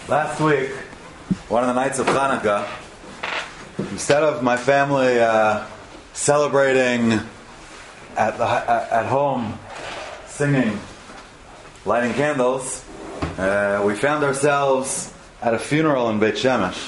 Last week, one of the nights of Hanukkah, instead of my family celebrating at home, singing, lighting candles, we found ourselves at a funeral in Beit Shemesh.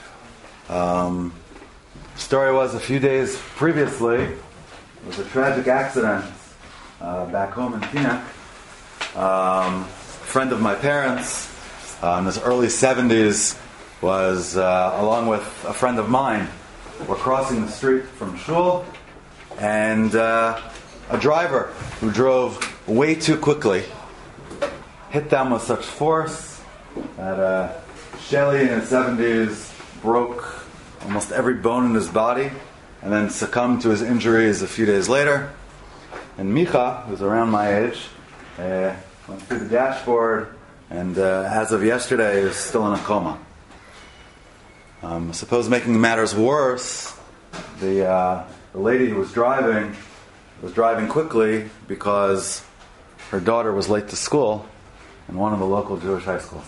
Story was a few days previously, there was a tragic accident back home in Teaneck. A friend of my parents, in his early 70s, was, along with a friend of mine, were crossing the street from shul, and a driver who drove way too quickly hit them with such force that Shelley in his 70s broke almost every bone in his body and then succumbed to his injuries a few days later. And Micha, who's around my age, went through the dashboard and as of yesterday is still in a coma. I suppose making matters worse, the lady who was driving quickly because her daughter was late to school in one of the local Jewish high schools.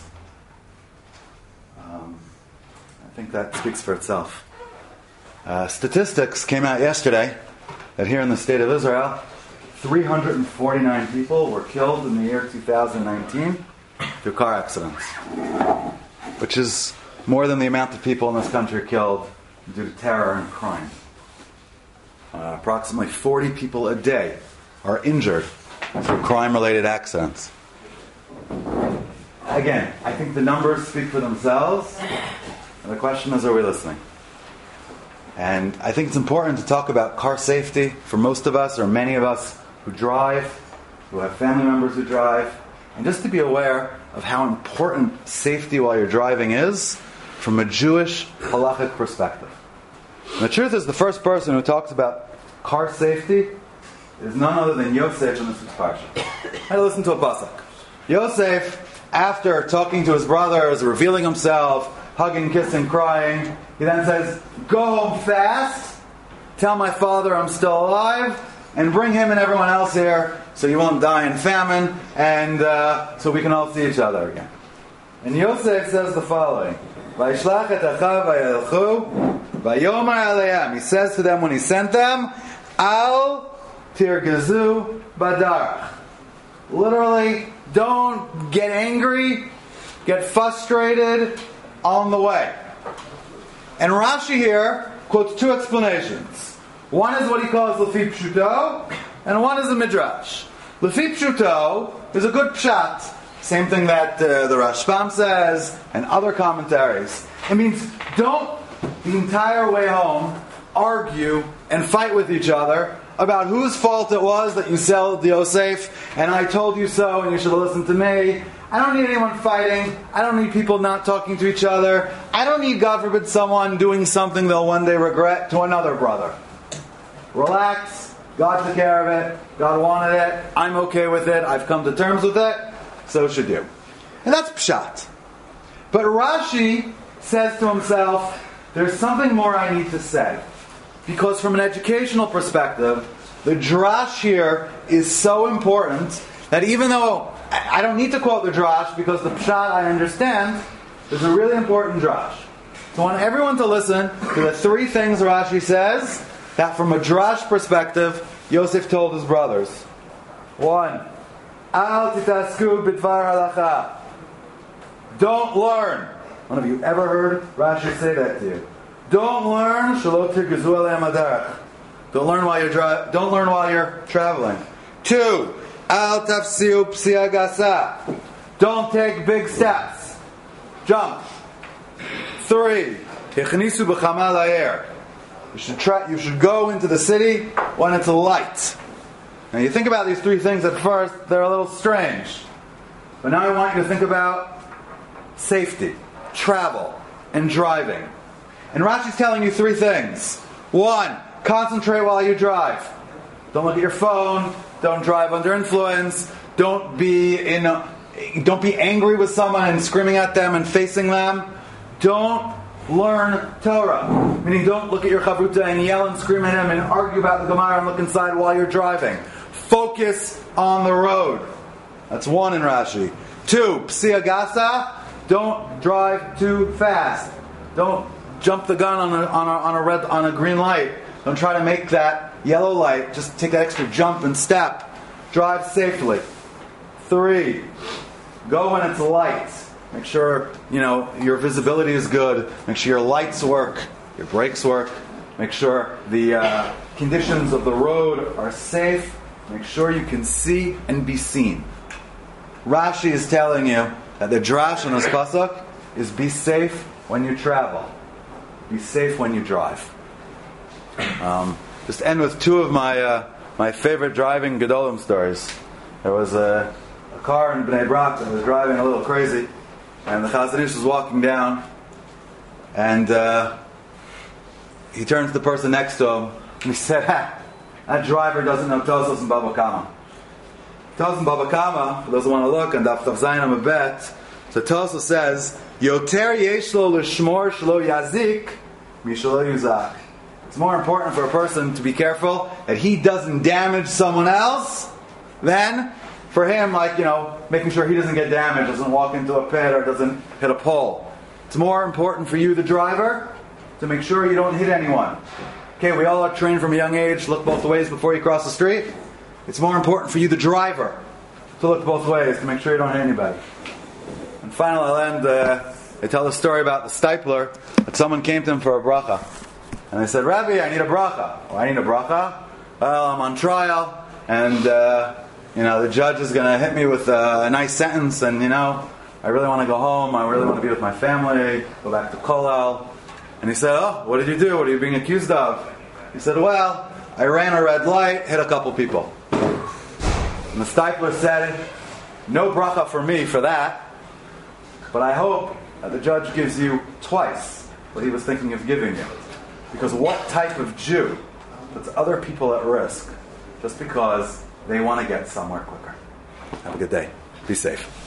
I think that speaks for itself. Statistics came out yesterday that here in the state of Israel, 349 people were killed in the year 2019 through car accidents, which is more than the amount of people in this country killed due to terror and crime. Approximately 40 people a day are injured through crime-related accidents. Again, I think the numbers speak for themselves, and the question is, are we listening? And I think it's important to talk about car safety for most of us, or many of us who drive, who have family members who drive, and just to be aware of how important safety while you're driving is from a Jewish halachic perspective. And the truth is, the first person who talks about car safety is none other than Yosef in this week's parsha. I had to listen to a pasuk. Yosef, after talking to his brothers, revealing himself, hugging, kissing, crying, he then says, "Go home fast, tell my father I'm still alive, and bring him and everyone else here so you won't die in famine, and so we can all see each other again." And Yosef says the following, "Vayishlach et achav vayelchu, vayomar aleim." He says to them when he sent them, "Al tirgezu badarach." Literally, don't get angry, get frustrated on the way. And Rashi here quotes two explanations. One is what he calls Lefi Pshuto, and one is a Midrash. Lefi Pshuto is a good pshat. Same thing that the Rashbam says, and other commentaries. It means don't, the entire way home, argue and fight with each other about whose fault it was that you sold Yosef, and I told you so, and you should have listened to me. I don't need anyone fighting. I don't need people not talking to each other. I don't need, God forbid, someone doing something they'll one day regret to another brother. Relax. God took care of it. God wanted it. I'm okay with it. I've come to terms with it. So should you. And that's pshat. But Rashi says to himself, there's something more I need to say. Because from an educational perspective, the drash here is so important that even though I don't need to quote the drash because the pshat I understand, there's a really important drash. So I want everyone to listen to the three things Rashi says that from a drash perspective, Yosef told his brothers. 1. Al titasku bidvar halacha. Don't learn. One of you ever heard Rashi say that to you? Don't learn shalot tirgezu aleim adarach. Don't learn while you're traveling. 2. Al tafsiu psia gasa. Don't take big steps. Jump. 3. Tichnisu b'chama la'er. You should go into the city when it's light. Now you think about these three things at first, they're a little strange. But now I want you to think about safety, travel, and driving. And Rashi's telling you three things. 1. Concentrate while you drive. Don't look at your phone. Don't drive under influence. Don't be angry with someone and screaming at them and facing them. Don't learn Torah. Meaning don't look at your chavruta and yell and scream at him and argue about the Gemara and look inside while you're driving. Focus on the road. That's 1 in Rashi. 2, psia gasa. Don't drive too fast. Don't jump the gun on a green light. Don't try to make that yellow light. Just take that extra jump and step. Drive safely. 3, go when it's light. Make sure your visibility is good. Make sure your lights work, your brakes work. Make sure the conditions of the road are safe. Make sure you can see and be seen. Rashi is telling you that the drash on this pasuk is be safe when you travel. Be safe when you drive. Just end with 2 of my favorite driving Gedolim stories. There was a car in Bnei Brak that was driving a little crazy, and the Chazon Ish was walking down, and he turns to the person next to him, and he said, that driver doesn't know Tosos and Baba Kama. Tosos and Baba Kama, for those who want to look, and Daf Zayin Amabet, so Tosos says, Yoter yesh lo l'shmor shelo yazik mishelo yuzak. It's more important for a person to be careful that he doesn't damage someone else than for him, making sure he doesn't get damaged, doesn't walk into a pit, or doesn't hit a pole. It's more important for you, the driver, to make sure you don't hit anyone. Okay, we all are trained from a young age, look both ways before you cross the street. It's more important for you, the driver, to look both ways, to make sure you don't hit anybody. And finally, I'll end, I tell the story about the stipler, that someone came to him for a bracha. And they said, Rabbi, I need a bracha. Oh, I need a bracha? Well, I'm on trial, and the judge is going to hit me with a nice sentence, and I really want to go home, I really want to be with my family, go back to Kollel. And he said, oh, what did you do? What are you being accused of? He said, well, I ran a red light, hit a couple people. And the stipler said, no bracha for me for that, but I hope that the judge gives you twice what he was thinking of giving you. Because what type of Jew puts other people at risk just because they want to get somewhere quicker? Have a good day. Be safe.